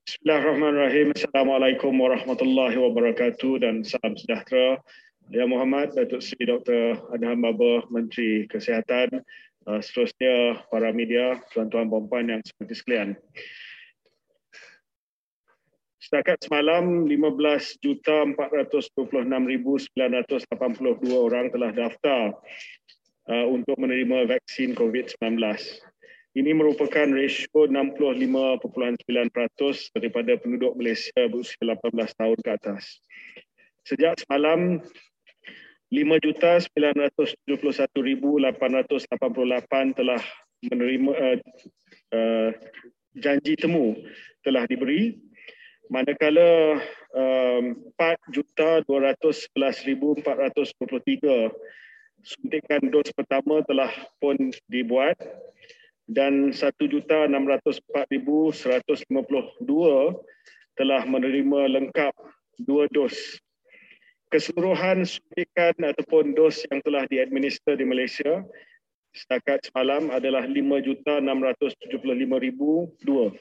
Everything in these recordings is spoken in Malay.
Bismillahirrahmanirrahim. Assalamualaikum warahmatullahi wabarakatuh dan salam sejahtera. Yang Muhammad, Datuk Seri Dr. Adham Baba, Menteri Kesihatan, seterusnya para media, tuan-tuan puan-puan yang seperti sekalian. Setakat semalam, 15,426,982 orang telah daftar untuk menerima vaksin COVID-19. Ini merupakan rasio 65.9% daripada penduduk Malaysia berusia 18 tahun ke atas. Sejak semalam, 5,971,888 telah menerima janji temu telah diberi, manakala 4,211,423 suntikan dos pertama telah pun dibuat dan 1,604,152 telah menerima lengkap 2 dos. Keseluruhan suntikan ataupun dos yang telah diadminister di Malaysia setakat semalam adalah 5,675,002.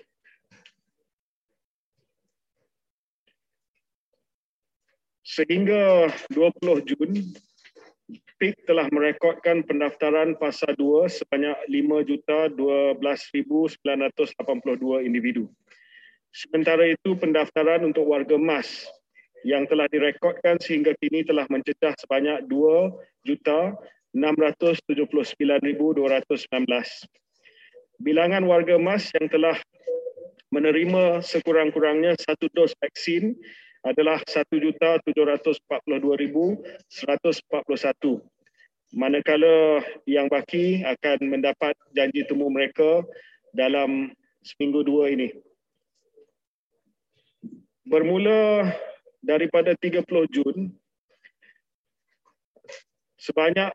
Sehingga 20 Jun, PIK telah merekodkan pendaftaran fasa 2 sebanyak 5,012,982 individu. Sementara itu, pendaftaran untuk warga emas yang telah direkodkan sehingga kini telah mencecah sebanyak 2,679,219. Bilangan warga emas yang telah menerima sekurang-kurangnya 1 dos vaksin adalah 1,742,141. Manakala yang baki akan mendapat janji temu mereka dalam seminggu 2 ini. Bermula daripada 30 Jun, sebanyak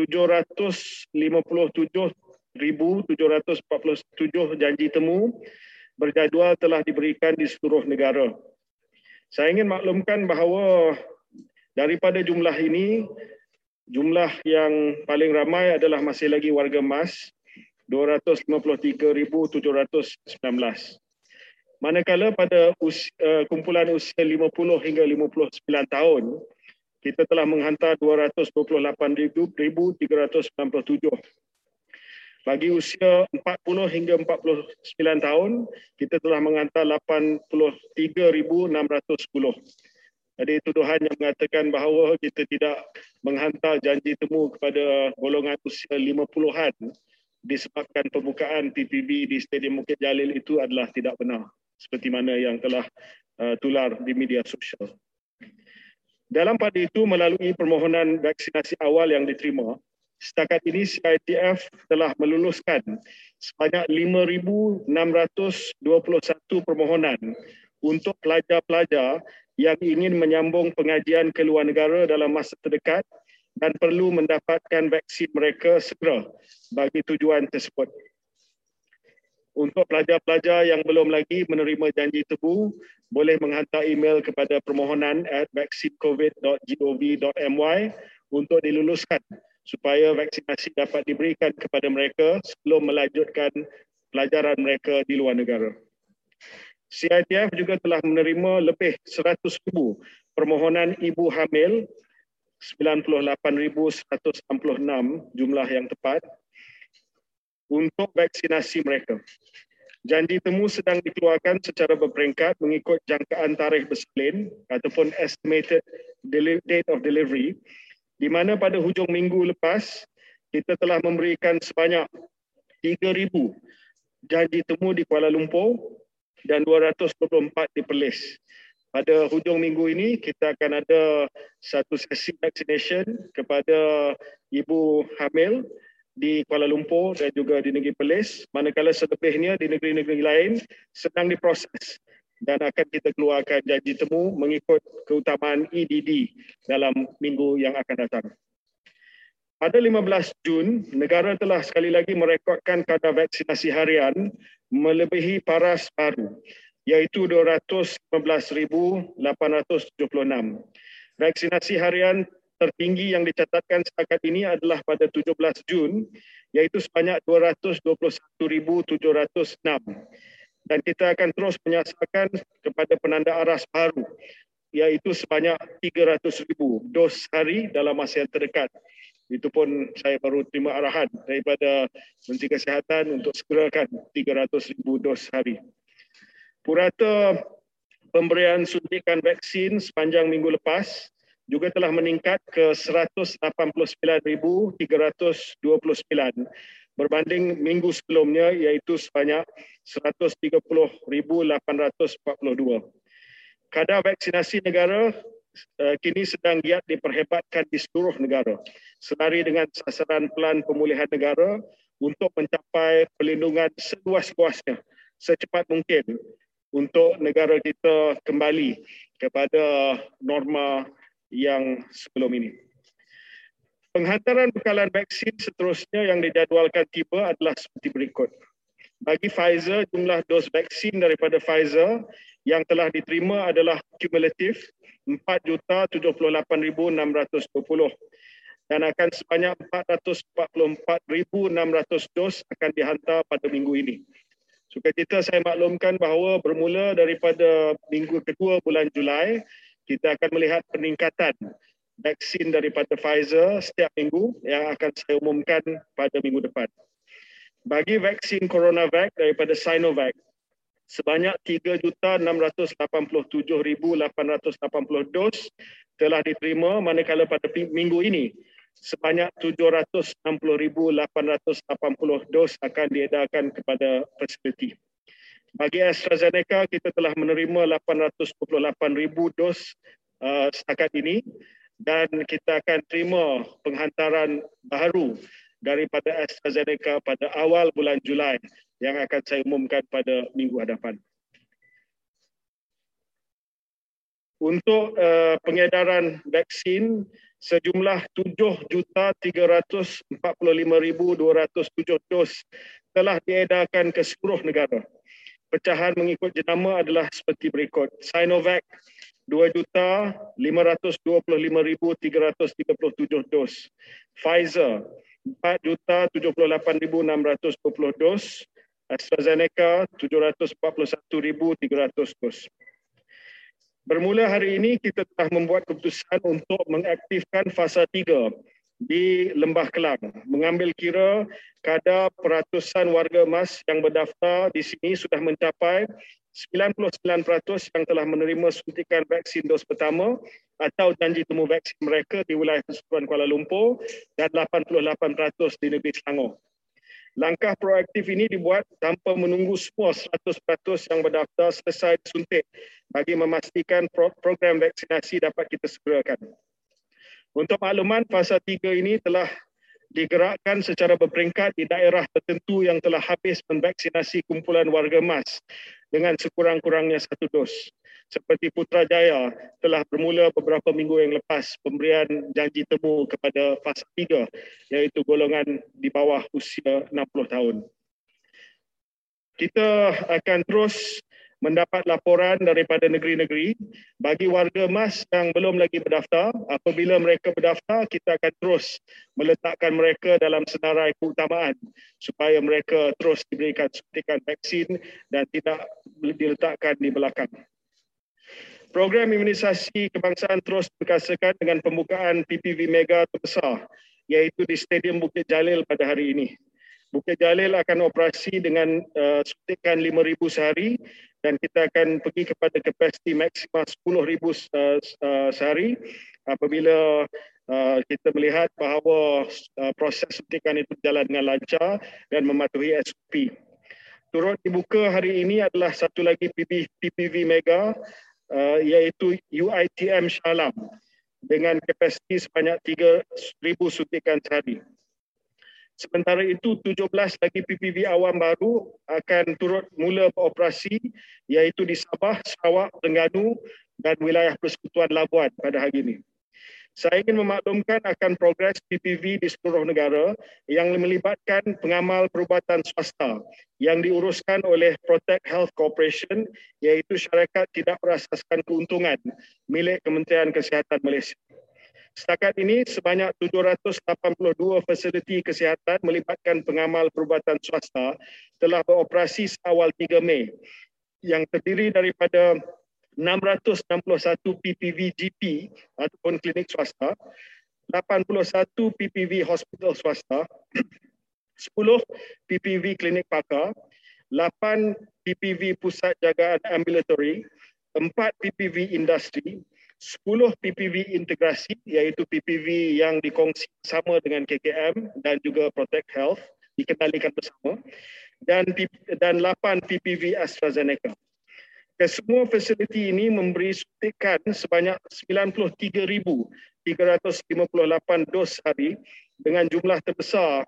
757,747 janji temu berjadual telah diberikan di seluruh negara. Saya ingin maklumkan bahawa daripada jumlah ini, jumlah yang paling ramai adalah masih lagi warga emas, 253,719. Manakala pada kumpulan usia 50 hingga 59 tahun, kita telah menghantar 228,397. Bagi usia 40 hingga 49 tahun, kita telah menghantar 83,610. Jadi tuduhan yang mengatakan bahawa kita tidak menghantar janji temu kepada golongan usia 50-an disebabkan pembukaan PPB di Stadium Bukit Jalil itu adalah tidak benar, seperti mana yang telah tular di media sosial. Dalam pada itu, melalui permohonan vaksinasi awal yang diterima, setakat ini CITF telah meluluskan sebanyak 5,621 permohonan untuk pelajar-pelajar yang ingin menyambung pengajian ke luar negara dalam masa terdekat dan perlu mendapatkan vaksin mereka segera bagi tujuan tersebut. Untuk pelajar-pelajar yang belum lagi menerima janji temu, boleh menghantar email kepada permohonan@vaccinecovid.gov.my untuk diluluskan supaya vaksinasi dapat diberikan kepada mereka sebelum melanjutkan pelajaran mereka di luar negara. CITF juga telah menerima lebih 100,000 permohonan ibu hamil, 98,166 jumlah yang tepat, untuk vaksinasi mereka. Janji temu sedang dikeluarkan secara berperingkat mengikut jangkaan tarikh bersalin ataupun estimated date of delivery, di mana pada hujung minggu lepas, kita telah memberikan sebanyak 3,000 janji temu di Kuala Lumpur dan 224 di Perlis. Pada hujung minggu ini, kita akan ada satu sesi vaccination kepada ibu hamil di Kuala Lumpur dan juga di negeri Perlis, manakala selebihnya di negeri-negeri lain sedang diproses dan akan kita keluarkan janji temu mengikut keutamaan EDD dalam minggu yang akan datang. Pada 15 Jun, negara telah sekali lagi merekodkan kadar vaksinasi harian melebihi paras baru, iaitu 215,876. Vaksinasi harian tertinggi yang dicatatkan setakat ini adalah pada 17 Jun, iaitu sebanyak 221,706. dan kita akan terus menyasarkan kepada penanda aras baru, iaitu sebanyak 300,000 dos hari dalam masa yang terdekat. Itu pun saya baru terima arahan daripada Menteri Kesihatan untuk segerakan 300,000 dos hari. Purata pemberian suntikan vaksin sepanjang minggu lepas juga telah meningkat ke 189,329 berbanding minggu sebelumnya, iaitu sebanyak 130,842. Kadar vaksinasi negara kini sedang giat diperhebatkan di seluruh negara, selari dengan sasaran Pelan Pemulihan Negara untuk mencapai perlindungan seluas-luasnya secepat mungkin untuk negara kita kembali kepada norma yang sebelum ini. Penghantaran bekalan vaksin seterusnya yang dijadualkan tiba adalah seperti berikut. Bagi Pfizer, jumlah dos vaksin daripada Pfizer yang telah diterima adalah kumulatif 4,078,620 dan akan sebanyak 444,600 dos akan dihantar pada minggu ini. Sukacita saya maklumkan bahawa bermula daripada minggu kedua bulan Julai, kita akan melihat peningkatan vaksin daripada Pfizer setiap minggu yang akan saya umumkan pada minggu depan. Bagi vaksin CoronaVac daripada Sinovac, sebanyak 3,687,880 dos telah diterima, manakala pada minggu ini sebanyak 760,880 dos akan diedarkan kepada fasiliti. Bagi AstraZeneca, kita telah menerima 828,000 dos setakat ini dan kita akan terima penghantaran baru daripada AstraZeneca pada awal bulan Julai yang akan saya umumkan pada minggu hadapan. Untuk pengedaran vaksin, sejumlah 7,345,207 dos telah diedarkan ke seluruh negara. Pecahan mengikut jenama adalah seperti berikut. Sinovac 2,525,337 dos. Pfizer 4,078,620 dos. AstraZeneca 741,300 dos. Bermula hari ini, kita telah membuat keputusan untuk mengaktifkan fasa 3 di Lembah Kelang, mengambil kira kadar peratusan warga emas yang berdaftar di sini sudah mencapai 99% yang telah menerima suntikan vaksin dos pertama atau janji temu vaksin mereka di wilayah Persekutuan Kuala Lumpur dan 88% di negeri Selangor. Langkah proaktif ini dibuat tanpa menunggu semua 100% yang berdaftar selesai disuntik bagi memastikan program vaksinasi dapat kita segerakan. Untuk makluman, fasa 3 ini telah digerakkan secara berperingkat di daerah tertentu yang telah habis memvaksinasi kumpulan warga emas dengan sekurang-kurangnya 1 dos. Seperti Putrajaya telah bermula beberapa minggu yang lepas pemberian janji temu kepada fasa 3, iaitu golongan di bawah usia 60 tahun. Kita akan terus mendapat laporan daripada negeri-negeri. Bagi warga emas yang belum lagi berdaftar, apabila mereka berdaftar, kita akan terus meletakkan mereka dalam senarai keutamaan supaya mereka terus diberikan suntikan vaksin dan tidak diletakkan di belakang. Program imunisasi kebangsaan terus dikasakan dengan pembukaan PPV Mega terbesar, iaitu di Stadium Bukit Jalil pada hari ini. Bukit Jalil akan operasi dengan suntikan 5,000 sehari dan kita akan pergi kepada kapasiti maksima 10,000 sehari apabila kita melihat bahawa proses suntikan itu berjalan dengan lancar dan mematuhi SOP. Turut dibuka hari ini adalah satu lagi PPV Mega, iaitu UITM Shah Alam dengan kapasiti sebanyak 3,000 suntikan sehari. Sementara itu, 17 lagi PPV awam baru akan turut mula beroperasi, iaitu di Sabah, Sarawak, Terengganu dan wilayah Persekutuan Labuan pada hari ini. Saya ingin memaklumkan akan progres PPV di seluruh negara yang melibatkan pengamal perubatan swasta yang diuruskan oleh Protect Health Corporation, iaitu syarikat tidak berasaskan keuntungan milik Kementerian Kesihatan Malaysia. Setakat ini, sebanyak 782 fasiliti kesihatan melibatkan pengamal perubatan swasta telah beroperasi seawal 3 Mei yang terdiri daripada 661 PPV GP ataupun klinik swasta, 81 PPV hospital swasta, 10 PPV klinik pakar, 8 PPV pusat jagaan ambulatory, 4 PPV industri, 10 PPV integrasi iaitu PPV yang dikongsi sama dengan KKM dan juga Protect Health dikendalikan bersama dan 8 PPV AstraZeneca. Kesemua fasiliti ini memberi suntikan sebanyak 93,358 dos sehari dengan jumlah terbesar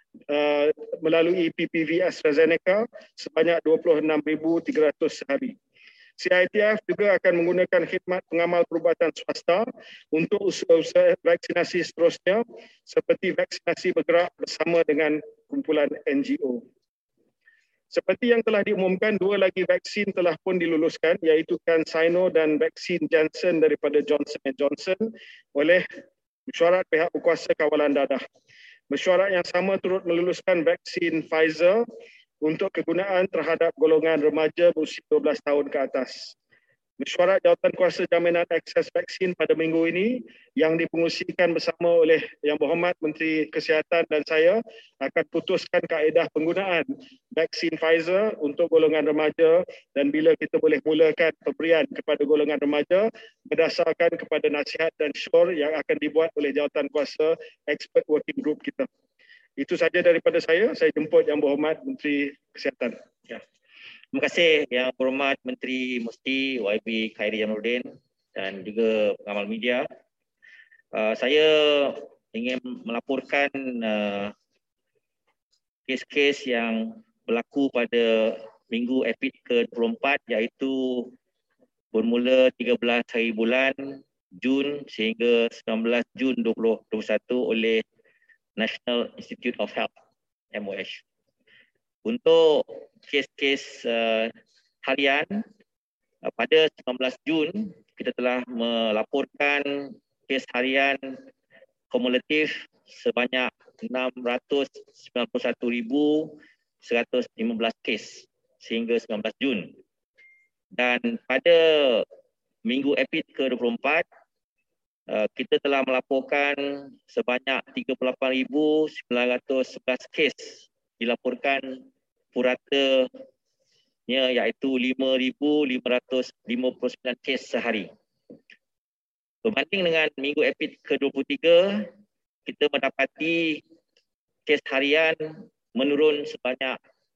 melalui PPV AstraZeneca sebanyak 26,300 sehari. CITF juga akan menggunakan khidmat pengamal perubatan swasta untuk usaha-usaha vaksinasi seterusnya seperti vaksinasi bergerak bersama dengan kumpulan NGO. Seperti yang telah diumumkan, 2 lagi vaksin telah pun diluluskan iaitu CanSino dan vaksin Janssen daripada Johnson & Johnson oleh mesyuarat pihak berkuasa kawalan dadah. Mesyuarat yang sama turut meluluskan vaksin Pfizer untuk kegunaan terhadap golongan remaja berusia 12 tahun ke atas. Mesyuarat Jawatankuasa Jaminan Akses Vaksin pada minggu ini yang dipengusikan bersama oleh Yang Berhormat Menteri Kesihatan dan saya akan putuskan kaedah penggunaan vaksin Pfizer untuk golongan remaja dan bila kita boleh mulakan pemberian kepada golongan remaja berdasarkan kepada nasihat dan syur yang akan dibuat oleh Jawatankuasa Expert Working Group kita. Itu saja daripada saya. Saya jemput Yang Berhormat Menteri Kesihatan. Ya. Terima kasih Yang Berhormat Menteri Musti YB Khairi Jamaluddin dan juga pengamal media. Saya ingin melaporkan kes-kes yang berlaku pada minggu EPID ke-24 iaitu bermula 13 hari bulan Jun sehingga 19 Jun 2021 oleh National Institute of Health MOH. Untuk kes-kes harian pada 19 Jun kita telah melaporkan kes harian kumulatif sebanyak 691,115 kes sehingga 19 Jun. Dan pada minggu EPID ke-24 kita telah melaporkan sebanyak 38,911 kes dilaporkan puratanya iaitu 5,559 kes sehari. Berbanding dengan minggu EPID ke-23, kita mendapati kes harian menurun sebanyak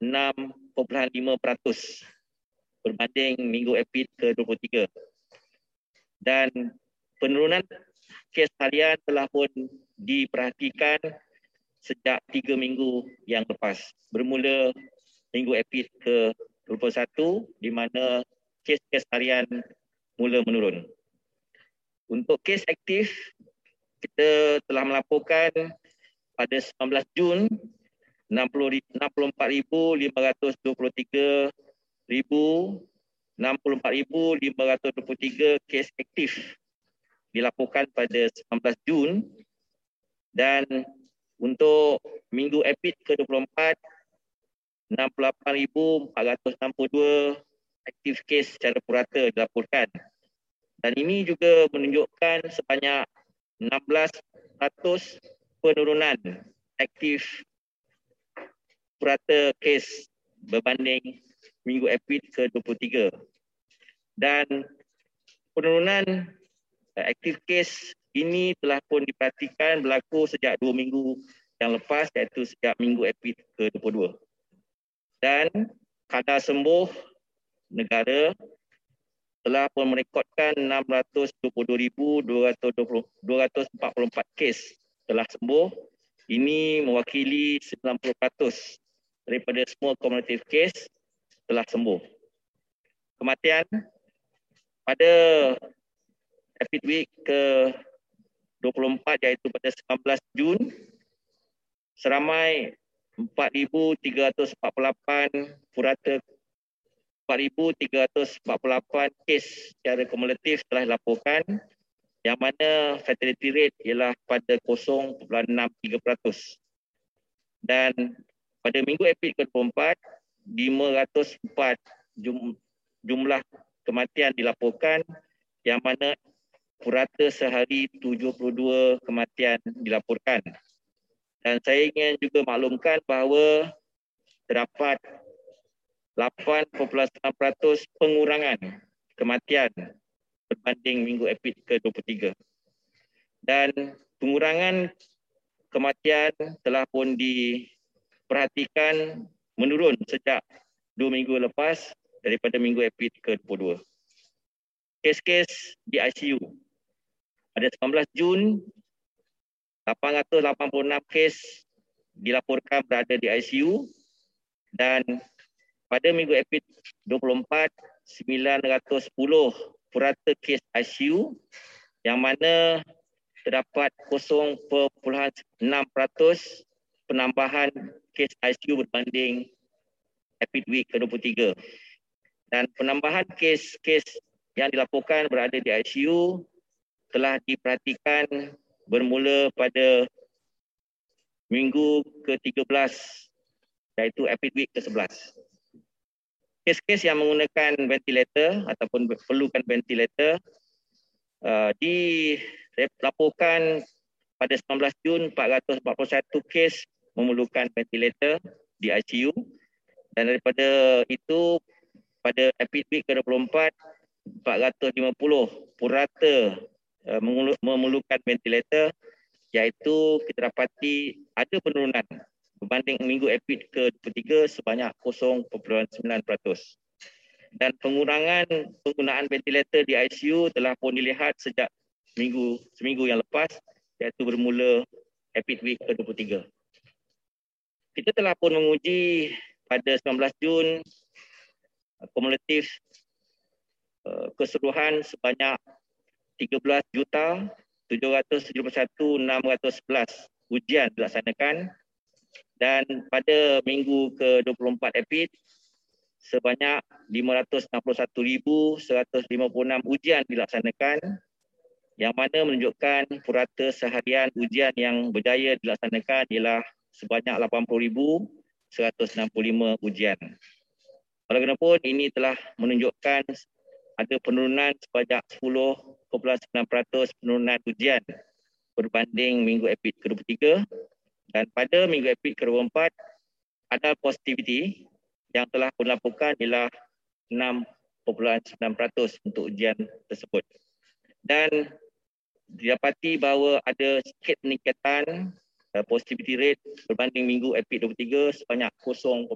6.5% berbanding minggu EPID ke-23. Dan penurunan kes harian telah pun diperhatikan sejak 3 minggu yang lepas. Bermula minggu EPID ke-21 di mana kes-kes harian mula menurun. Untuk kes aktif, kita telah melaporkan pada 19 Jun 64,523 kes aktif dilaporkan pada 19 Jun dan untuk minggu EPID ke-24 68,462 aktif kes secara purata dilaporkan. Dan ini juga menunjukkan sebanyak 16% penurunan aktif purata kes berbanding minggu EPID ke-23. Dan penurunan aktif kes ini telah pun diperhatikan berlaku sejak 2 minggu yang lepas iaitu sejak minggu EPID ke-22. Dan kadar sembuh negara telah pun merekodkan 622,244 kes telah sembuh. Ini mewakili 90% daripada semua cumulative kes telah sembuh. Kematian pada EPID week ke-24 iaitu pada 19 Jun seramai 4,348 purata 4,348 kes secara kumulatif telah dilaporkan yang mana fatality rate ialah pada 0.63%. Dan pada minggu epid ke-24, 504 jumlah kematian dilaporkan, yang mana purata sehari 72 kematian dilaporkan. Dan saya ingin juga maklumkan bahawa terdapat 8.9% pengurangan kematian berbanding minggu epid ke-23. Dan pengurangan kematian telah pun diperhatikan menurun sejak 2 minggu lepas daripada minggu epid ke-22. Kes-kes di ICU. Pada 19 Jun, 886 kes dilaporkan berada di ICU, dan pada minggu epid 24, 910 purata kes ICU, yang mana terdapat 0.6% penambahan kes ICU berbanding epid week ke-23. Dan penambahan kes-kes yang dilaporkan berada di ICU telah diperhatikan bermula pada minggu ke-13, iaitu epid week ke-11. Kes-kes yang menggunakan ventilator ataupun perlukan ventilator dilaporkan pada 19 Jun 441 kes memerlukan ventilator di ICU, dan daripada itu pada epid week ke-24 450 purata memerlukan ventilator, iaitu kita dapati ada penurunan berbanding minggu epid ke-23 sebanyak 0.9%. Dan pengurangan penggunaan ventilator di ICU telah pun dilihat sejak seminggu yang lepas, iaitu bermula epid week ke-23. Kita telah pun menguji pada 19 Jun kumulatif keseluruhan sebanyak 13,771,611 ujian dilaksanakan, dan pada minggu ke-24 epid sebanyak 561,156 ujian dilaksanakan, yang mana menunjukkan purata seharian ujian yang berjaya dilaksanakan ialah sebanyak 80,165 ujian. Walaupun ini telah menunjukkan ada penurunan sebanyak 10.9% penurunan ujian berbanding minggu epid ke-23, dan pada minggu epid ke-24 ada positivity yang telah pun dilaporkan ialah 6.9% untuk ujian tersebut. Dan didapati bahawa ada sikit peningkatan positivity rate berbanding minggu epid 23 sebanyak 0.3%.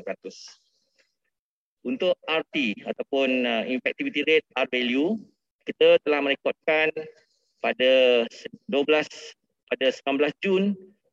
Untuk RT ataupun infectivity rate R value, kita telah merekodkan pada 19 Jun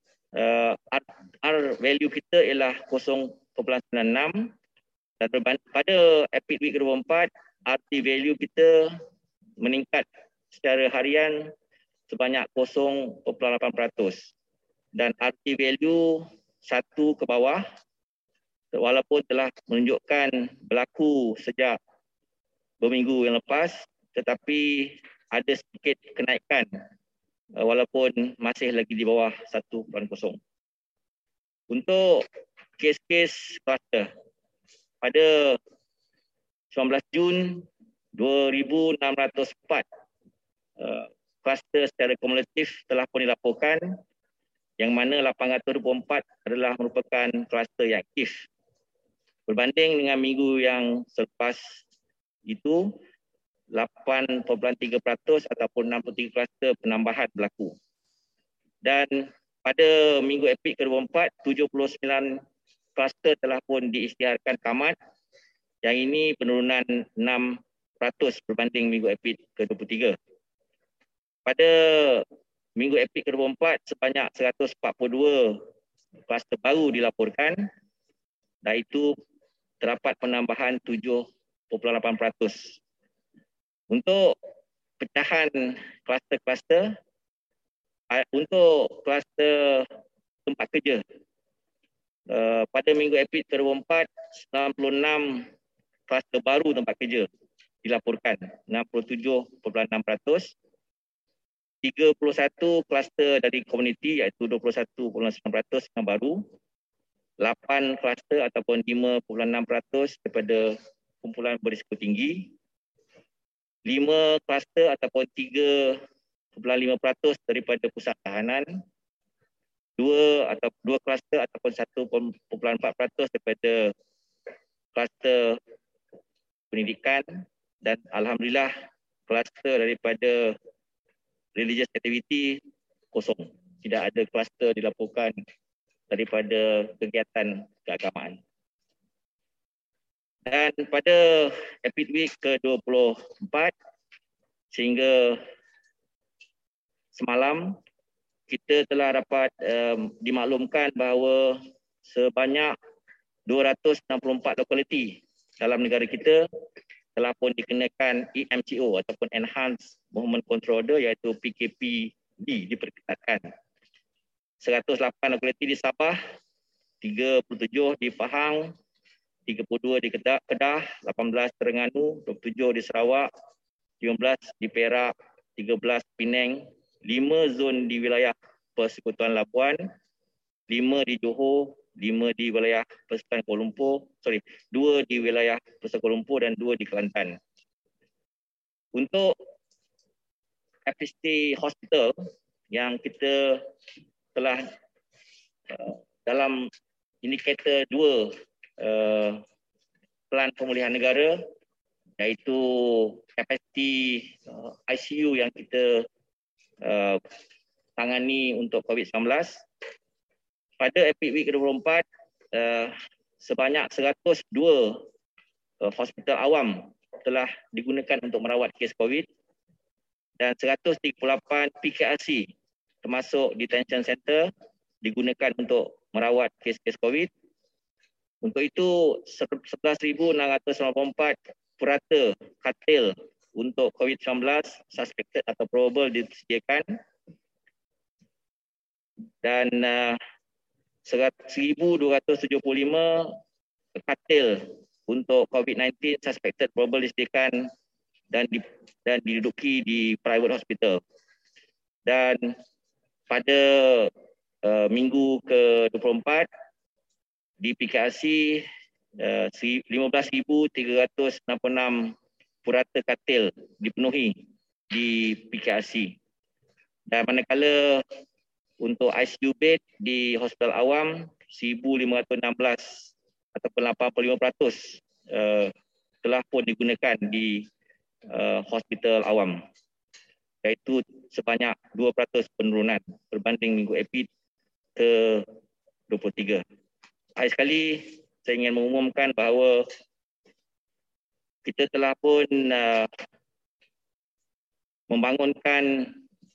R value kita ialah 0.96, dan pada epid week ke-24 RT value kita meningkat secara harian sebanyak 0.8%, dan RT value 1 ke bawah walaupun telah menunjukkan berlaku sejak berminggu yang lepas, tetapi ada sedikit kenaikan walaupun masih lagi di bawah 1.0. Untuk kes-kes kluster, pada 19 Jun 2,604 kluster secara kumulatif telah pun dilaporkan, yang mana 824 adalah merupakan kluster yang aktif. Berbanding dengan minggu yang selepas itu, 8.3% ataupun 63 kluster penambahan berlaku. Dan pada minggu epid ke-24, 79 kluster telah pun diisytiharkan tamat, yang ini penurunan 6% berbanding minggu epid ke-23. Pada minggu epid ke-24, sebanyak 142 kluster baru dilaporkan, dan itu terdapat penambahan 7.8%. Untuk pecahan kluster-kluster, untuk kluster tempat kerja, pada minggu epid ke-24, 96 kluster baru tempat kerja dilaporkan, 67.6%. 31 kluster dari komuniti iaitu 21.9% yang baru, 8 kluster ataupun 5.6% daripada kumpulan berisiko tinggi, 5 kluster ataupun 3.5% daripada pusat tahanan, 2 kluster ataupun 1.4% daripada kluster pendidikan, dan alhamdulillah kluster daripada religious activity kosong. Tidak ada kluster dilaporkan daripada kegiatan keagamaan. Dan pada Epic Week ke-24 sehingga semalam kita telah dapat dimaklumkan bahawa sebanyak 264 lokaliti dalam negara kita telah pun dikenakan EMCO ataupun Enhanced Movement Control Order iaitu PKPD diperketatkan. 108 lokaliti di Sabah, 37 di Pahang, 32 di Kedah, 18 Terengganu, 27 di Sarawak, 15 di Perak, 13 Penang, 5 zon di wilayah Persekutuan Labuan, 5 di Johor, 5 di wilayah Persekutuan Kuala Lumpur, 2 di wilayah Persekutuan Kuala Lumpur dan 2 di Kelantan. Untuk FST Hospital yang kita telah dalam indikator 2 Pelan Pemulihan Negara, iaitu kapasiti ICU yang kita tangani untuk COVID-19. Pada Epic Week ke-24, sebanyak 102 hospital awam telah digunakan untuk merawat kes COVID dan 138 PKRC termasuk detention center digunakan untuk merawat kes-kes COVID. Untuk itu 11,694 purata katil untuk COVID-19 suspected atau probable disediakan dan 1,275 katil untuk COVID-19 suspected probable disediakan dan diduduki di private hospital. Dan pada minggu ke-24 di PKRC 15,366 purata katil dipenuhi di PKRC. Dan manakala untuk ICU bed di hospital awam 1,516 ataupun 85% telah pun digunakan di hospital awam, iaitu sebanyak 2% penurunan berbanding minggu Epic ke-23. Akhir sekali, saya ingin mengumumkan bahawa kita telah pun membangunkan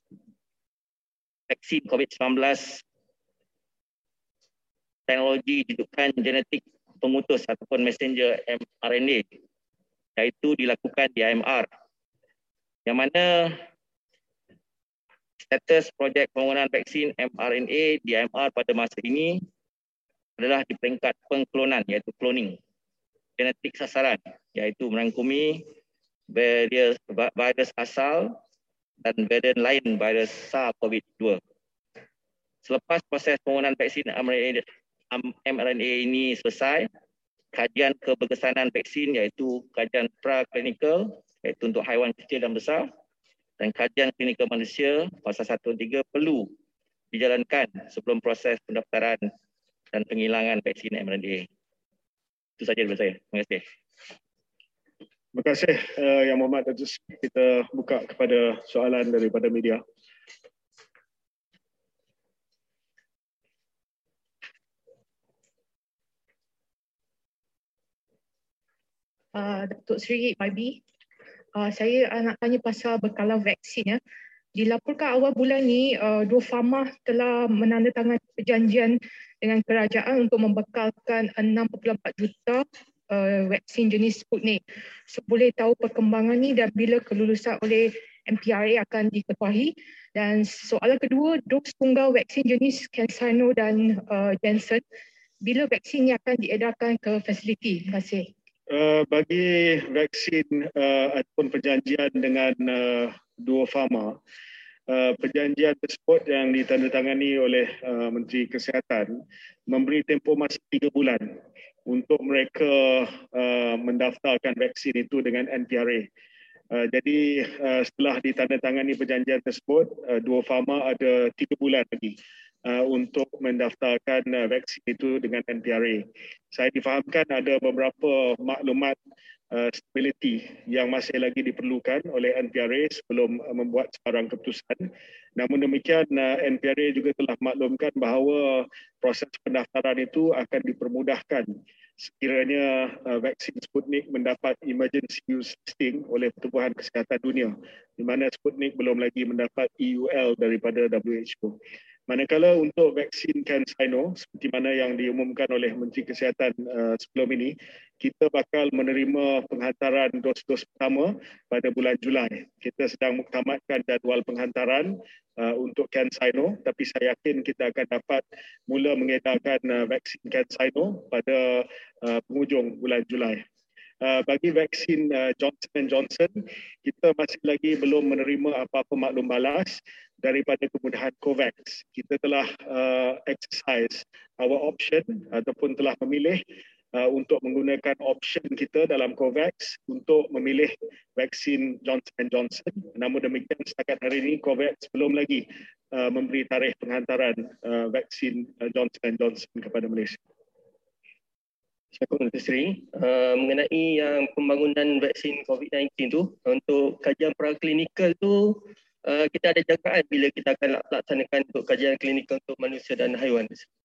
vaksin COVID-19 teknologi dudukan genetik pemutus ataupun messenger mRNA, iaitu dilakukan di IMR, yang mana status projek pembangunan vaksin mRNA di IMR pada masa ini adalah di peringkat pengklonan, iaitu cloning genetik sasaran, iaitu merangkumi virus asal dan varian lain virus SARS-CoV-2. Selepas proses pembangunan vaksin mRNA ini selesai, kajian keberkesanan vaksin iaitu kajian praklinikal iaitu untuk haiwan kecil dan besar dan kajian klinikal manusia fasa 1 dan 3 perlu dijalankan sebelum proses pendaftaran dan penghilangan vaksin mRNA. Itu saja daripada saya. Terima kasih. Terima kasih Yang Mohamad. Kita buka kepada soalan daripada media. Datuk Seri Maibi, saya nak tanya pasal bekalan vaksin. Dilaporkan awal bulan ni, dua farma telah menandatangani perjanjian dengan kerajaan untuk membekalkan 6.4 juta vaksin jenis Sputnik. So, boleh tahu perkembangan ni dan bila kelulusan oleh MPRA akan diketuahi. Dan soalan kedua, dos tunggal vaksin jenis CanSino dan Janssen, bila vaksin ni akan diedarkan ke fasiliti? Terima kasih. Bagi vaksin ataupun perjanjian dengan dua farma, perjanjian tersebut yang ditandatangani oleh Menteri Kesihatan memberi tempoh masa 3 bulan untuk mereka mendaftarkan vaksin itu dengan NPRA. Jadi setelah ditandatangani perjanjian tersebut, Duo Farma ada 3 bulan lagi untuk mendaftarkan vaksin itu dengan NPRA. Saya difahamkan ada beberapa maklumat stability yang masih lagi diperlukan oleh NPRA sebelum membuat sebarang keputusan. Namun demikian, NPRA juga telah maklumkan bahawa proses pendaftaran itu akan dipermudahkan sekiranya vaksin Sputnik mendapat emergency use listing oleh Pertubuhan Kesihatan Dunia, di mana Sputnik belum lagi mendapat EUL daripada WHO. Manakala untuk vaksin CanSino, seperti mana yang diumumkan oleh Menteri Kesihatan sebelum ini, kita bakal menerima penghantaran dos-dos pertama pada bulan Julai. Kita sedang muktamadkan jadual penghantaran untuk CanSino, tapi saya yakin kita akan dapat mula mengedarkan vaksin CanSino pada penghujung bulan Julai. Bagi vaksin Johnson & Johnson, kita masih lagi belum menerima apa-apa maklum balas daripada kemudahan COVAX. Kita telah exercise our option ataupun telah memilih untuk menggunakan option kita dalam COVAX untuk memilih vaksin Johnson & Johnson. Namun demikian, setakat hari ini COVAX belum lagi memberi tarikh penghantaran vaksin Johnson & Johnson kepada Malaysia. Syukur Dr. Sri, mengenai yang pembangunan vaksin COVID-19 tu, untuk kajian praklinikal tu, kita ada jangkaan bila kita akan laksanakan untuk kajian klinikal untuk manusia dan haiwan.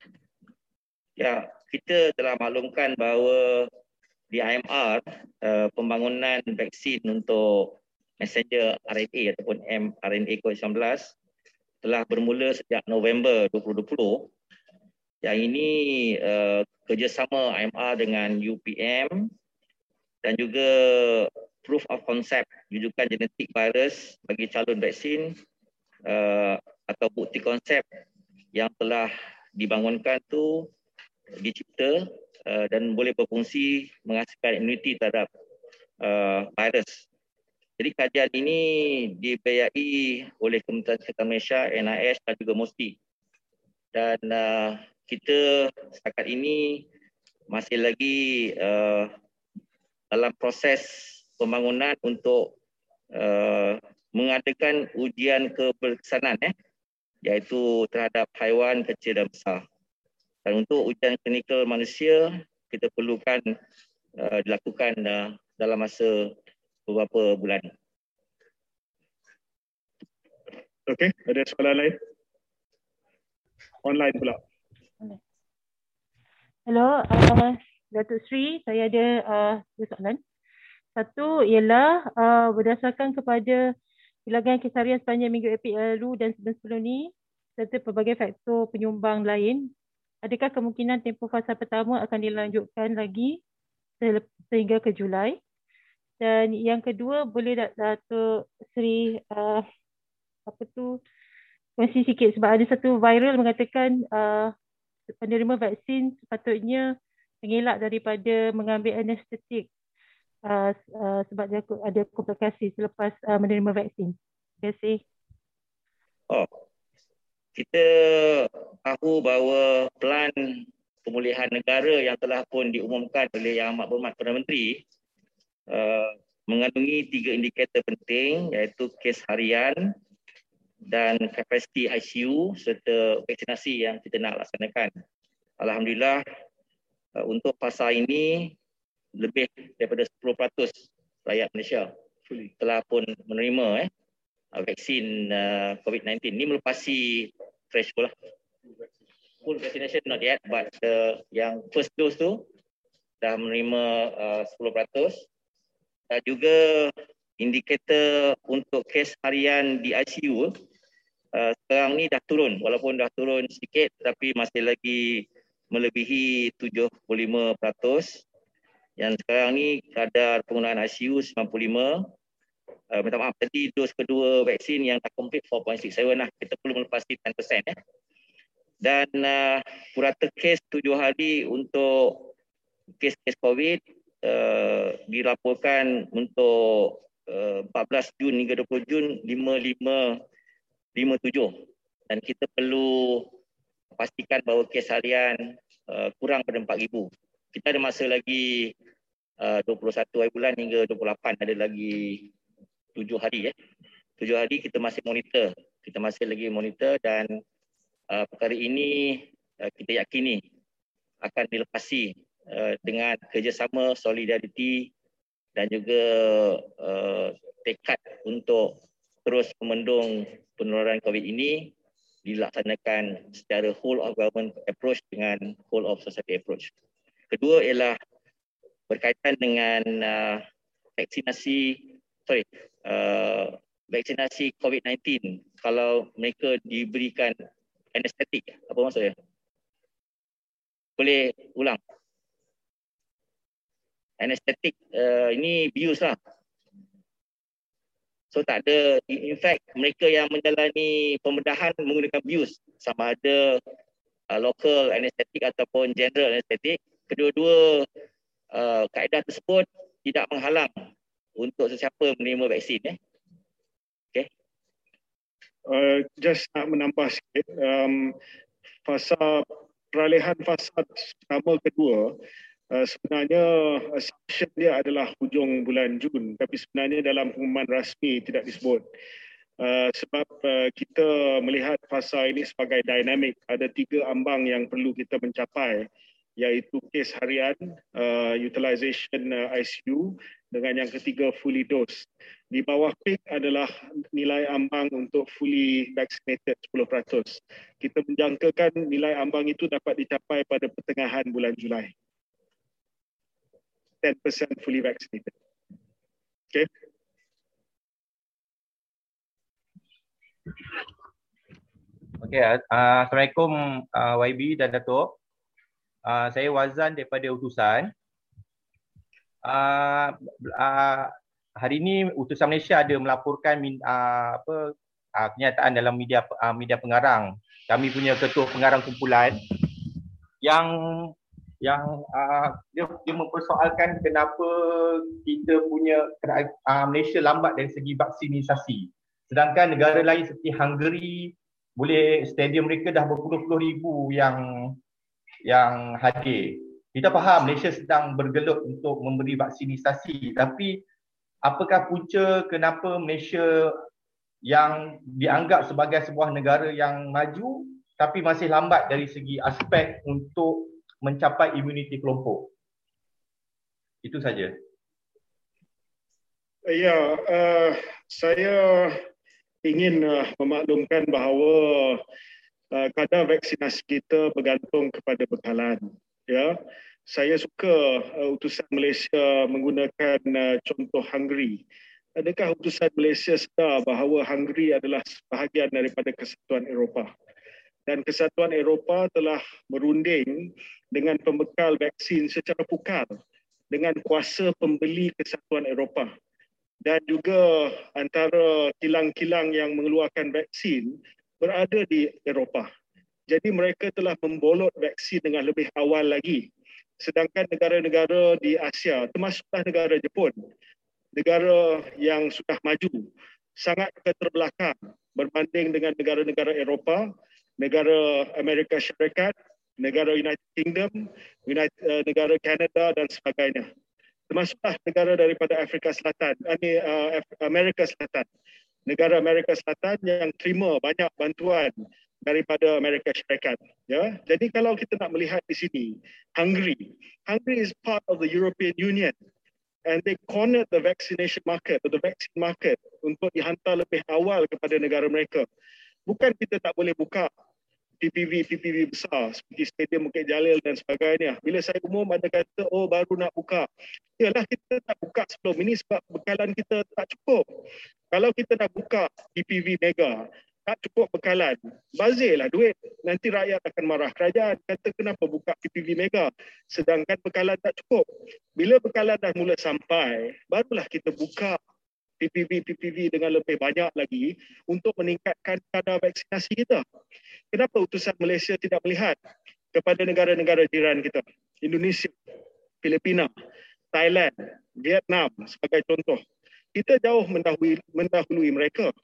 Ya, kita telah maklumkan bahawa di IMR, pembangunan vaksin untuk messenger RNA ataupun mRNA COVID-19 telah bermula sejak November 2020. Yang ini kerjasama IMR dengan UPM dan juga proof of concept rujukan genetik virus bagi calon vaksin atau bukti konsep yang telah dibangunkan tu dicipta dan boleh berfungsi menghasilkan imuniti terhadap virus. Jadi kajian ini dibiayai oleh Kementerian Kesihatan Malaysia, NIS dan juga MOSTI. Dan kita setakat ini masih lagi dalam proses pembangunan untuk mengadakan ujian keberkesanan iaitu terhadap haiwan kecil dan besar. Dan untuk ujian klinikal manusia kita perlukan dilakukan dalam masa beberapa bulan. Okey, ada soalan lain? Online pula. Hello, Datuk Sri, saya ada dua soalan. Satu ialah berdasarkan kepada bilangan kes harian sepanjang minggu April lalu dan sebelum ni serta pelbagai faktor penyumbang lain, adakah kemungkinan tempoh fasa pertama akan dilanjutkan lagi sehingga ke Julai? Dan yang kedua, boleh tak Datuk Sri kongsi sikit, sebab ada satu viral mengatakan penerima vaksin sepatutnya mengelak daripada mengambil anestetik sebab dia ada komplikasi selepas menerima vaksin. Terima kasih. Kita tahu bahawa pelan pemulihan negara yang telah pun diumumkan oleh Yang Amat Berhormat Perdana Menteri mengandungi 3 indikator penting, iaitu kes harian dan kapasiti ICU serta vaksinasi yang kita nak laksanakan. Alhamdulillah, untuk fasa ini lebih daripada 10% rakyat Malaysia telah pun menerima vaksin COVID-19. Ini melepasi threshold lah. Full vaccination not yet, but yang first dose tu dah menerima 10%. Dan juga indikator untuk kes harian di ICU sekarang ni dah turun, walaupun dah turun sedikit tapi masih lagi melebihi 75%. Yang sekarang ni kadar penggunaan ICU 95. Minta maaf, tadi dos kedua vaksin yang dah complete 4.67 lah. Kita perlu melepasi 10%. Dan purata kes 7 hari untuk kes-kes COVID dilaporkan untuk 14 Jun hingga 20 Jun 55 dan kita perlu pastikan bahawa kes harian kurang pada 4,000. Kita ada masa lagi 21 hari bulan hingga 28, ada lagi 7 hari. 7 hari kita masih monitor. Kita masih lagi monitor dan perkara ini kita yakini akan dilepasi dengan kerjasama, solidariti dan juga tekad untuk terus memendung penularan COVID ini dilaksanakan secara whole of government approach dengan whole of society approach. Kedua ialah berkaitan dengan vaksinasi COVID-19. Kalau mereka diberikan anestetik, apa maksudnya? Boleh ulang? Anestetik ini bius lah. So tak ada, in fact mereka yang menjalani pembedahan menggunakan bius, sama ada local anestetik ataupun general anestetik. Kedua-dua kaedah tersebut tidak menghalang untuk sesiapa menerima vaksin. Okay. Just nak menambah sikit, peralihan fasa pertama kedua, sebenarnya assumption dia adalah hujung bulan Jun, tapi sebenarnya dalam pengumuman rasmi tidak disebut. Sebab kita melihat fasa ini sebagai dinamik. Ada 3 ambang yang perlu kita mencapai, iaitu kes harian, utilization ICU, dengan yang ketiga fully dose. Di bawah peak adalah nilai ambang untuk fully vaccinated 10%. Kita menjangkakan nilai ambang itu dapat dicapai pada pertengahan bulan Julai. 10% fully vaccinated. Okay. Okay, Assalamualaikum YB dan Datuk. Saya Wazan daripada utusan. Hari ini utusan Malaysia ada melaporkan kenyataan dalam media pengarang. Kami punya ketua pengarang kumpulan yang dia mempersoalkan kenapa kita punya Malaysia lambat dari segi vaksinisasi. Sedangkan negara lain seperti Hungary, boleh stadium mereka dah berpuluh-puluh ribu yang hadir. Kita faham Malaysia sedang bergelut untuk memberi vaksinisasi, tapi apakah punca kenapa Malaysia yang dianggap sebagai sebuah negara yang maju tapi masih lambat dari segi aspek untuk mencapai imuniti kelompok? Itu saja. Ya, saya ingin memaklumkan bahawa kadar vaksinasi kita bergantung kepada bekalan. Ya, saya suka utusan Malaysia menggunakan contoh Hungary. Adakah utusan Malaysia sedar bahawa Hungary adalah bahagian daripada Kesatuan Eropah? Dan Kesatuan Eropah telah berunding dengan pembekal vaksin secara pukal dengan kuasa pembeli Kesatuan Eropah. Dan juga antara kilang-kilang yang mengeluarkan vaksin berada di Eropah. Jadi mereka telah membolot vaksin dengan lebih awal lagi. Sedangkan negara-negara di Asia, termasuklah negara Jepun, negara yang sudah maju, sangat keterbelakang berbanding dengan negara-negara Eropah, negara Amerika Syarikat, negara United Kingdom, negara Kanada dan sebagainya. Termasuklah negara daripada Afrika Selatan, Amerika Selatan. Negara Amerika Selatan yang terima banyak bantuan daripada Amerika Syarikat. Ya, jadi kalau kita nak melihat di sini, Hungary is part of the European Union, and they cornered the vaccination market, or the vaccine market, untuk dihantar lebih awal kepada negara mereka. Bukan kita tak boleh buka PPV besar seperti Stadium Bukit Jalil dan sebagainya. Bila saya umum ada kata, oh baru nak buka. Yalah, kita tak buka sebelum ini sebab bekalan kita tak cukup. Kalau kita nak buka PPV mega, tak cukup bekalan, bazirlah duit. Nanti rakyat akan marah. Kerajaan kata kenapa buka PPV mega sedangkan bekalan tak cukup. Bila bekalan dah mula sampai, barulah kita buka PPV dengan lebih banyak lagi untuk meningkatkan kadar vaksinasi kita. Kenapa utusan Malaysia tidak melihat kepada negara-negara jiran kita? Indonesia, Filipina, Thailand, Vietnam sebagai contoh. Kita jauh mendahului mereka.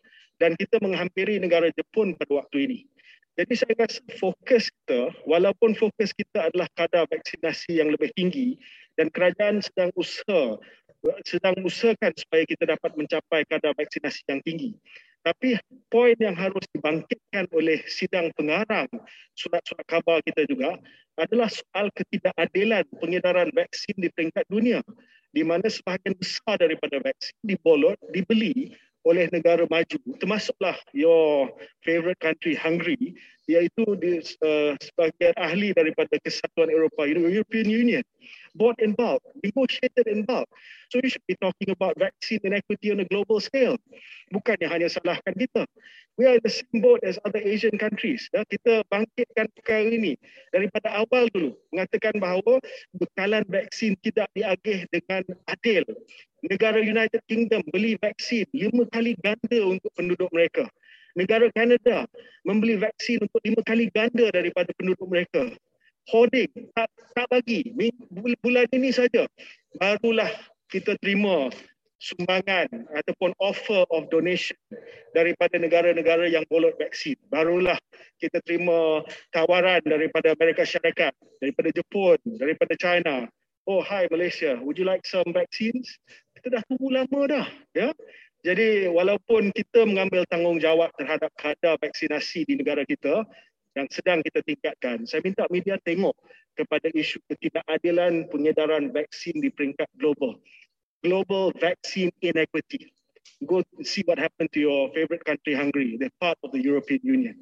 dan kita menghampiri negara Jepun pada waktu ini. Jadi saya rasa fokus kita, walaupun fokus kita adalah kadar vaksinasi yang lebih tinggi dan kerajaan sedang usahakan supaya kita dapat mencapai kadar vaksinasi yang tinggi. Tapi poin yang harus dibangkitkan oleh sidang pengarang surat-surat khabar kita juga adalah soal ketidakadilan pengedaran vaksin di peringkat dunia, di mana sebahagian besar daripada vaksin dibeli oleh negara maju, termasuklah your favorite country Hungary, iaitu sebahagian ahli daripada Kesatuan Eropah, European Union, bought in bulk, negotiated in bulk. So you should be talking about vaccine inequity on a global scale. Bukannya hanya salahkan kita. We are in the same boat as other Asian countries. Kita bangkitkan perkara ini daripada awal dulu, mengatakan bahawa bekalan vaksin tidak diagih dengan adil. Negara United Kingdom beli vaksin 5 kali ganda untuk penduduk mereka. Negara Kanada membeli vaksin untuk 5 kali ganda daripada penduduk mereka. Hoarding, tak bagi. Bulan ini saja barulah kita terima sumbangan ataupun offer of donation daripada negara-negara yang bolot vaksin. Barulah kita terima tawaran daripada Amerika Syarikat, daripada Jepun, daripada China. Oh, hi Malaysia, would you like some vaccines? Kita dah tunggu lama dah. Ya? Jadi walaupun kita mengambil tanggungjawab terhadap kadar vaksinasi di negara kita yang sedang kita tingkatkan, saya minta media tengok kepada isu ketidakadilan pengedaran vaksin di peringkat global. Global vaccine inequity. Go see what happened to your favorite country, Hungary. They're part of the European Union.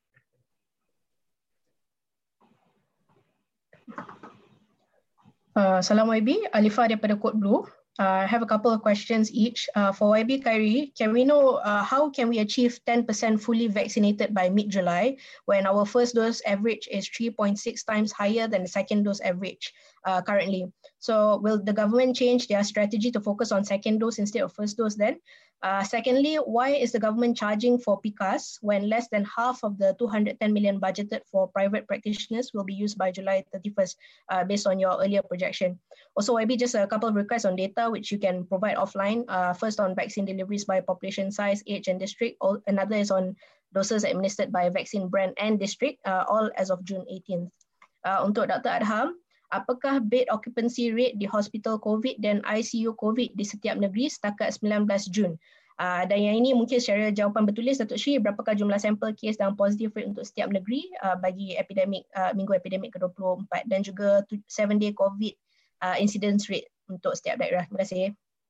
Salam YB, Alifa daripada Code Blue. I have a couple of questions each. For YB Khairi, can we know how can we achieve 10% fully vaccinated by mid-July when our first dose average is 3.6 times higher than the second dose average currently? So will the government change their strategy to focus on second dose instead of first dose then? Secondly, why is the government charging for PICAS when less than half of the 210 million budgeted for private practitioners will be used by July 31st based on your earlier projection? Also, YB, just a couple of requests on data which you can provide offline. First on vaccine deliveries by population size, age and district. Another is on doses administered by vaccine brand and district, all as of June 18th. Untuk Dr. Adham, apakah bed occupancy rate di hospital COVID dan ICU COVID di setiap negeri setakat 19 Jun? Dan yang ini mungkin secara jawapan bertulis, Datuk Sri, berapakah jumlah sampel kes dan positif rate untuk setiap negeri bagi epidemik minggu epidemik ke-24 dan juga 7-day COVID incidence rate untuk setiap daerah. Terima kasih.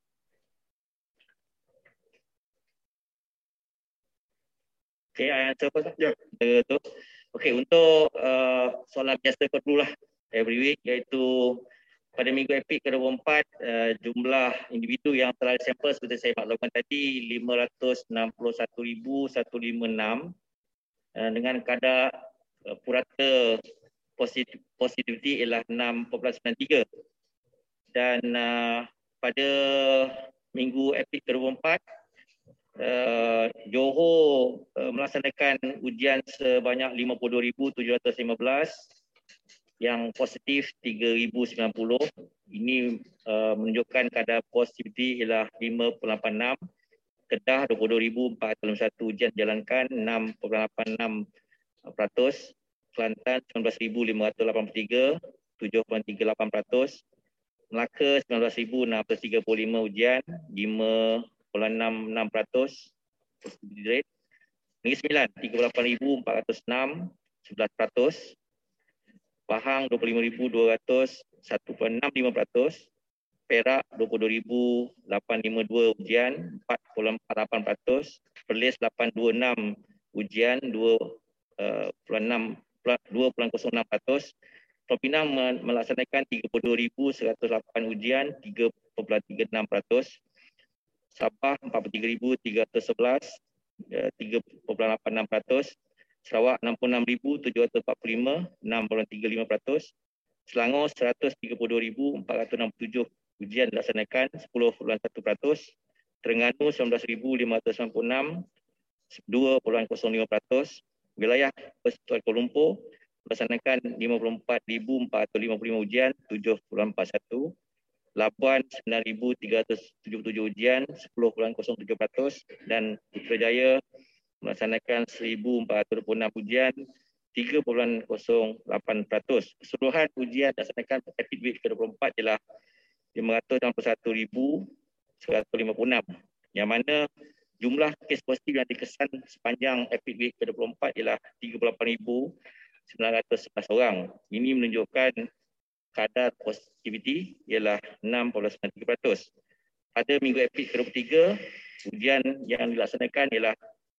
Okay, I answer first. Ya. Okay, untuk soalan biasa kedua lah every week, iaitu pada minggu epid ke-24 jumlah individu yang telah disampel seperti saya maklumkan tadi 561,156 dengan kadar purata positivity ialah 6.93 dan pada minggu epid ke-24 Johor melaksanakan ujian sebanyak 52,715 yang positif 3,090. Ini menunjukkan kadar positivity ialah 5.86. Kedah 22,401 ujian dijalankan 6.86%. Kelantan 19,583 7.38%. Melaka 19,635 ujian 5.66% positivity rate. Negeri Sembilan 38,406 11%. Pahang 25,200 1.65%, Perak 22,852 ujian 4.48%, Perlis 826 ujian 2.06%, Pulau Pinang melaksanakan 32,108 ujian 3.36%, Sabah 43,311 3.86%, Sarawak 66,745 6.35%, Selangor 132,467 ujian dilaksanakan 10.1%, Terengganu 19,596 2.05%, wilayah Persekutuan Kuala Lumpur melaksanakan 54,455 ujian 7.41%, Labuan 9,377 ujian 10.07% dan Putrajaya melaksanakan 1,426 ujian, 3.08%. Keseluruhan ujian dilaksanakan Rapid Week ke-24 ialah 561,156, yang mana jumlah kes positif yang dikesan sepanjang Rapid Week ke-24 ialah 38,911 orang. Ini menunjukkan kadar positivity ialah 6.93%. Pada minggu Rapid ke-23, ujian yang dilaksanakan ialah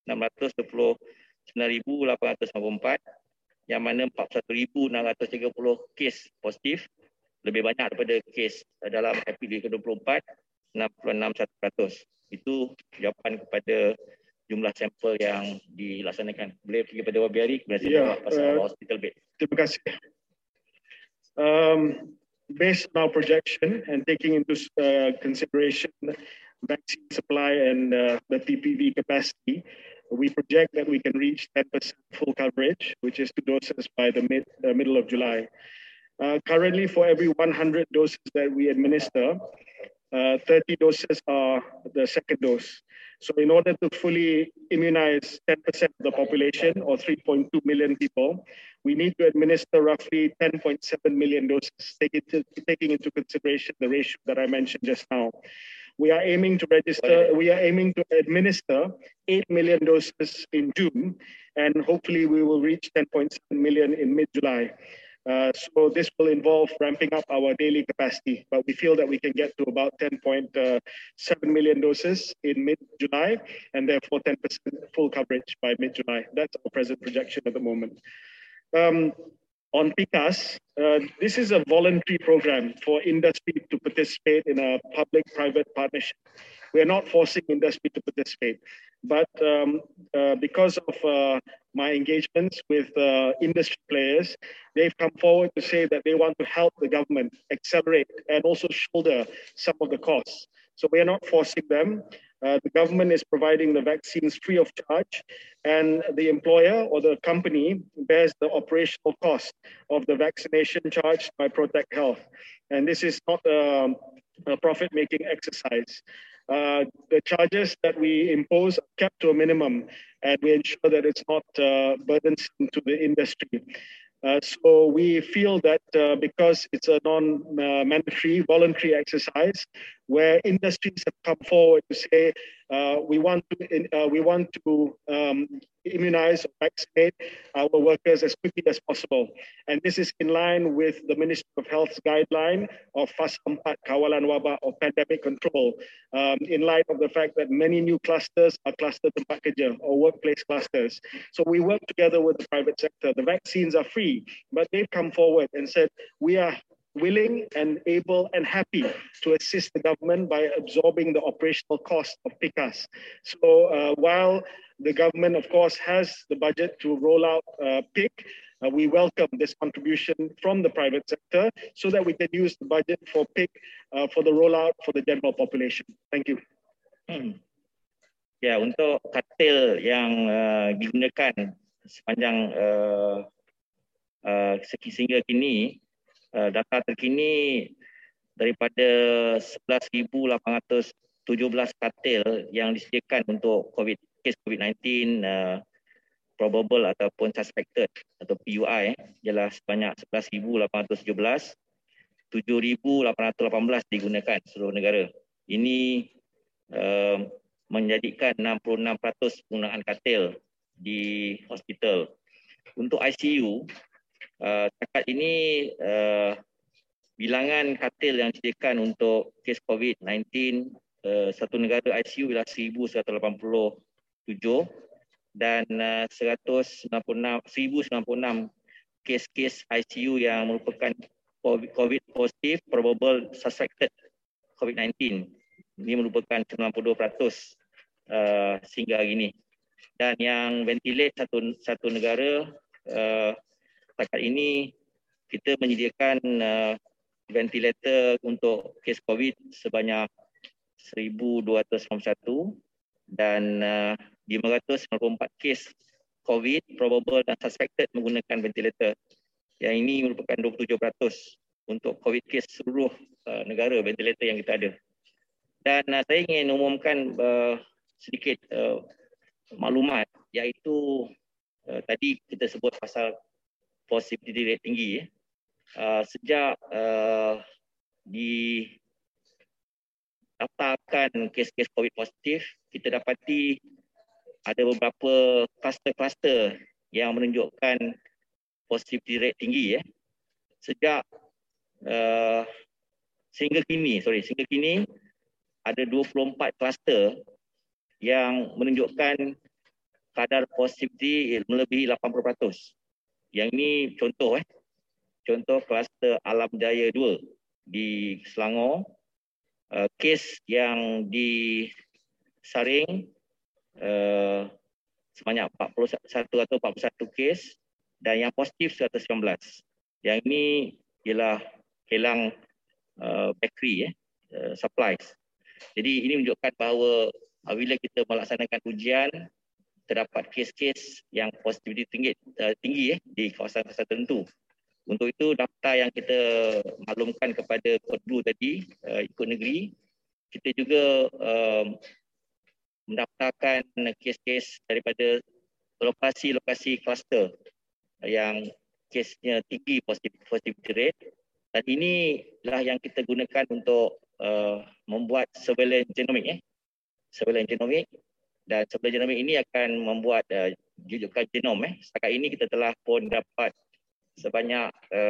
629,894, yang mana 41,630 kes positif, lebih banyak daripada kes dalam Rapid Week ke-24, 6.61%. Itu jawapan kepada jumlah sampel yang dilaksanakan. Boleh pergi pada Wabiari, kemudian saya jawab pasal hospital bed. Terima kasih. Based on our projection and taking into consideration vaccine supply and the PPV capacity, we project that we can reach 10% full coverage, which is 2 doses by the middle of July. Currently, for every 100 doses that we administer, 30 doses are the second dose. So in order to fully immunize 10% of the population, or 3.2 million people, we need to administer roughly 10.7 million doses, taking into consideration the ratio that I mentioned just now. We are aiming to administer 8 million doses in June, and hopefully we will reach 10.7 million in mid-July. So this will involve ramping up our daily capacity, but we feel that we can get to about 10.7 million doses in mid-July, and therefore 10% full coverage by mid-July. That's our present projection at the moment. On PICAS, this is a voluntary program for industry to participate in a public-private partnership. We are not forcing industry to participate, but because of my engagements with industry players, they've come forward to say that they want to help the government accelerate and also shoulder some of the costs. So we are not forcing them. The government is providing the vaccines free of charge, and the employer or the company bears the operational cost of the vaccination charged by Protect Health. And this is not a profit-making exercise. The charges that we impose are kept to a minimum, and we ensure that it's not burdensome to the industry. So we feel that because it's a non-mandatory, voluntary exercise, where industries have come forward to say we want to immunize or vaccinate our workers as quickly as possible. And this is in line with the Ministry of Health's guideline of Fasa 4 Kawalan Wabak or pandemic control, in light of the fact that many new clusters are cluster tempat kerja or workplace clusters. So we work together with the private sector. The vaccines are free, but they've come forward and said we are willing and able and happy to assist the government by absorbing the operational cost of PICAS. So while the government, of course, has the budget to roll out PIC, we welcome this contribution from the private sector so that we can use the budget for PIC for the rollout for the general population. Thank you. Ya, untuk katil yang digunakan sepanjang sehingga kini, data terkini daripada 11,817 katil yang disediakan untuk kes COVID-19 probable ataupun suspected atau PUI ialah sebanyak 11,817, 7,818 digunakan seluruh negara. Ini menjadikan 66% penggunaan katil di hospital. Untuk ICU, setakat ini bilangan katil yang disediakan untuk kes COVID-19 satu negara ICU ialah 1,187 dan 196 kes-kes ICU yang merupakan COVID positif probable suspected COVID-19. Ini merupakan 92% sehingga hari ini. Dan yang ventilate satu negara, setakat ini kita menyediakan ventilator untuk kes COVID sebanyak 1,291 dan 594 kes COVID probable dan suspected menggunakan ventilator. Yang ini merupakan 27% untuk COVID kes seluruh negara ventilator yang kita ada. Dan saya ingin umumkan sedikit maklumat iaitu tadi kita sebut pasal positivity rate tinggi. Sejak didaftarkan kes-kes COVID positif, kita dapati ada beberapa kluster-kluster yang menunjukkan positivity rate tinggi. Sejak sehingga kini ada 24 kluster yang menunjukkan kadar positivity melebihi 80%. Yang ini contoh kluster Alam Jaya 2 di Selangor, kes yang disaring sebanyak 41 atau 41 kes dan yang positif 119. Yang ini ialah kilang bakery supplies. Jadi ini menunjukkan bahawa apabila kita melaksanakan ujian terdapat kes-kes yang positivity tinggi di kawasan-kawasan tertentu. Untuk itu daftar yang kita maklumkan kepada Kod Blue tadi ikut negeri, kita juga mendaftarkan kes-kes daripada lokasi-lokasi kluster yang kesnya tinggi positivity rate, dan inilah yang kita gunakan untuk membuat surveillance genomik. Surveillance genomik, dan surveillance genomik ini akan membuat jujukan genom. Setakat ini kita telah pun dapat sebanyak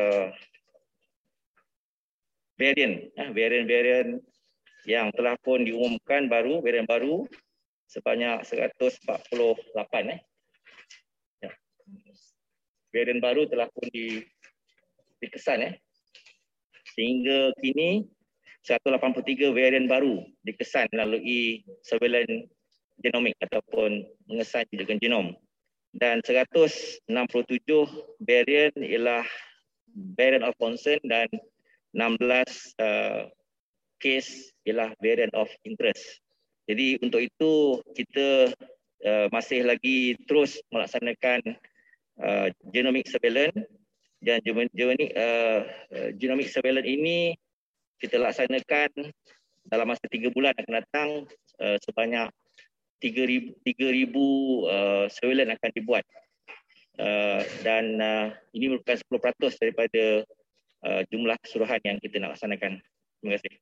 varian yang telah pun diumumkan varian baru sebanyak 148. Varian baru telah pun dikesan. Sehingga kini 183 varian baru dikesan melalui surveillance genomik ataupun mengesan jujukan genom. Dan 167 varian ialah variant of concern dan 16 case ialah variant of interest. Jadi untuk itu kita masih lagi terus melaksanakan genomic surveillance, dan genomic surveillance ini kita laksanakan dalam masa 3 bulan akan datang. Sebanyak 3,000 surveillance akan dibuat, dan ini merupakan 10% daripada jumlah keseluruhan yang kita nak laksanakan. Terima kasih.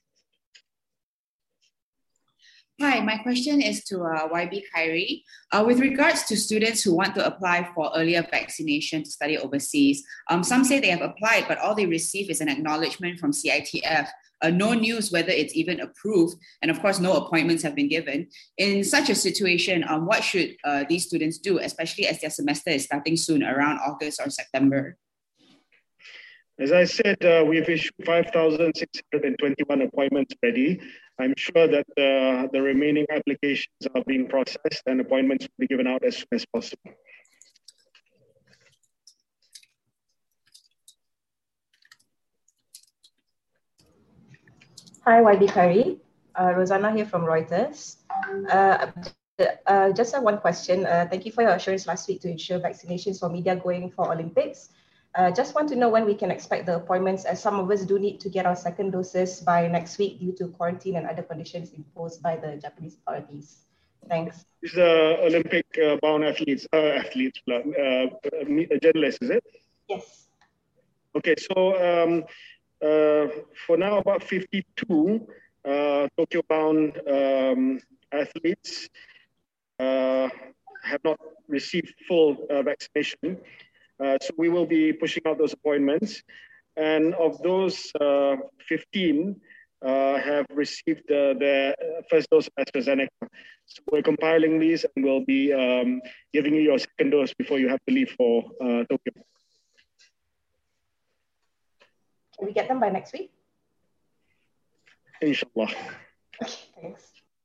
Hi, my question is to YB Khairi. With regards to students who want to apply for earlier vaccination to study overseas, some say they have applied, but all they receive is an acknowledgement from CITF. No news whether it's even approved, and of course, no appointments have been given. In such a situation, what should these students do, especially as their semester is starting soon, around August or September? As I said, we've issued 5,621 appointments already. I'm sure that the remaining applications are being processed and appointments will be given out as soon as possible. Hi, YB Khairi. Rosanna here from Reuters. Just one question. Thank you for your assurance last week to ensure vaccinations for media going for Olympics. Just want to know when we can expect the appointments, as some of us do need to get our second doses by next week due to quarantine and other conditions imposed by the Japanese authorities. Thanks. These are Olympic bound journalists, is it? Yes. Okay, so for now about 52 Tokyo bound athletes have not received full vaccination. So we will be pushing out those appointments, and of those 15 have received their first dose of AstraZeneca. So we're compiling these and we'll be giving you your second dose before you have to leave for Tokyo. Can we get them by next week? Inshallah. Okay, thanks.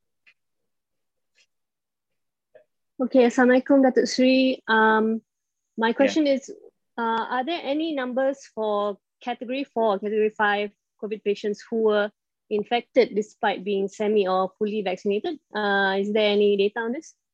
Okay, Assalamualaikum Datuk Sri. My question is, are there any numbers for category 4 or category 5 COVID patients who were infected despite being semi or fully vaccinated? Is there any data on this?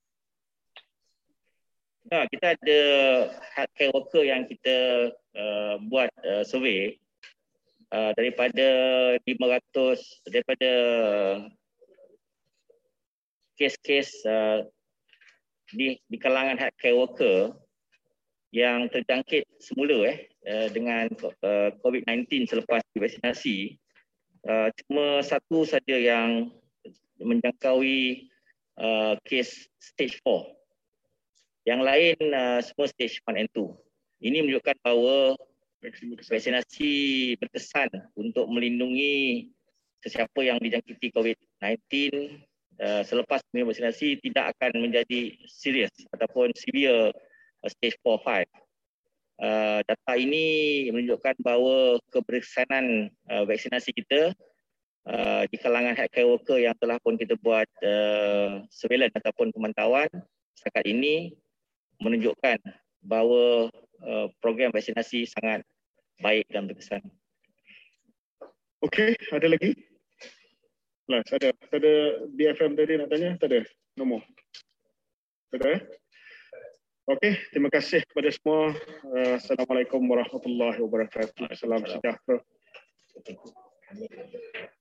Kita ada healthcare worker yang kita buat survey daripada 500 daripada kes-kes di kalangan healthcare worker yang terjangkit semula dengan COVID-19 selepas divaksinasi, cuma satu saja yang menjangkaui kes stage 4. Yang lain semua stage 1 and 2. Ini menunjukkan bahawa vaksinasi berkesan untuk melindungi sesiapa yang dijangkiti COVID-19 selepas vaksinasi tidak akan menjadi serius ataupun severe stage 4-5. Data ini menunjukkan bahawa keberkesanan vaksinasi kita di kalangan healthcare worker yang telah pun kita buat surveillance ataupun pemantauan setakat ini menunjukkan bahawa program vaksinasi sangat baik dan berkesan. Okey, ada lagi? Lah, ada BFM tadi nak tanya? Tak ada nombor? Tak ada? Okey, terima kasih kepada semua. Assalamualaikum warahmatullahi wabarakatuh. Salam sejahtera.